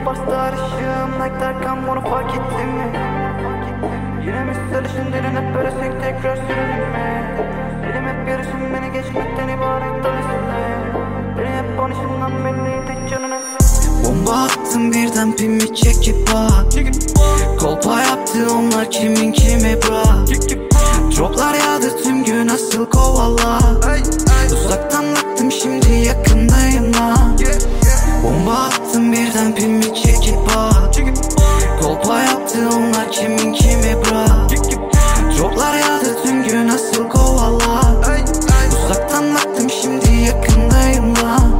paslar ışığım like derken bunu fark ettin mi? Yine mi sarışın derin hep böyle sek tekrar sürelim mi? Elim hep yarışın beni geçmekten ibaret dolayısıyla. Beni hep konuşundan belliydi canına. Bomba attım birden pimi çekip bak. Kolpa yaptı onlar kimin kimi bırak. Droplar yağdı tüm gün asıl kovala. Uzaktan baktım şimdi yakındayım lan. Bomba attım birden pimi çekip bak. Kolpa yaptı onlar kimin kimi bırak. Droplar yağdı tüm gün asıl kovala. Uzaktan baktım şimdi yakındayım lan.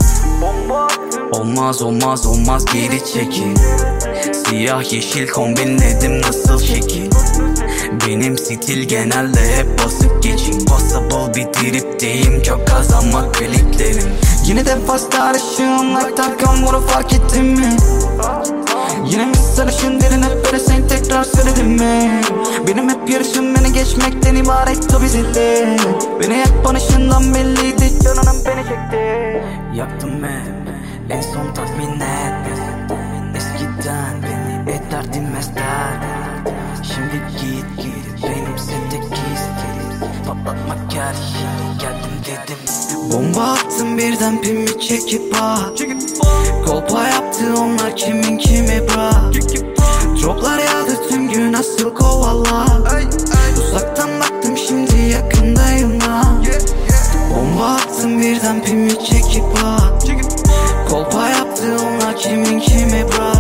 Olmaz olmaz olmaz geri çekil. Siyah yeşil kombinledim nasıl şekil. Benim stil genelde hep basıp geçin. Possible bir tripteyim çok kazanmak kliklerim. Yine de fazla arışığım like derken bunu fark ettin mi? Yine mi sarışın derin hep böyle sen tekrar söyledin mi? Benim hep yarışım beni geçmekten ibaret o bizildi. Beni hep konuşundan belliydi canının beni çekti. Yaktım hep en son tatmin et. Eskiden beni ederdim mezder. Şimdi git benim sendeki isterim. Patlatmak her şeyi geldim dedim. Bomba attım birden pimi çekip bak. Kolpa yaptı onlar kimin kimi bırak. Droplar yağdı tüm gün asıl kovala. Uzaktan baktım şimdi yakındayım lan. Bomba attım birden pimi çekip bak. Kolpa yaptı onlar kimin kimi bırak.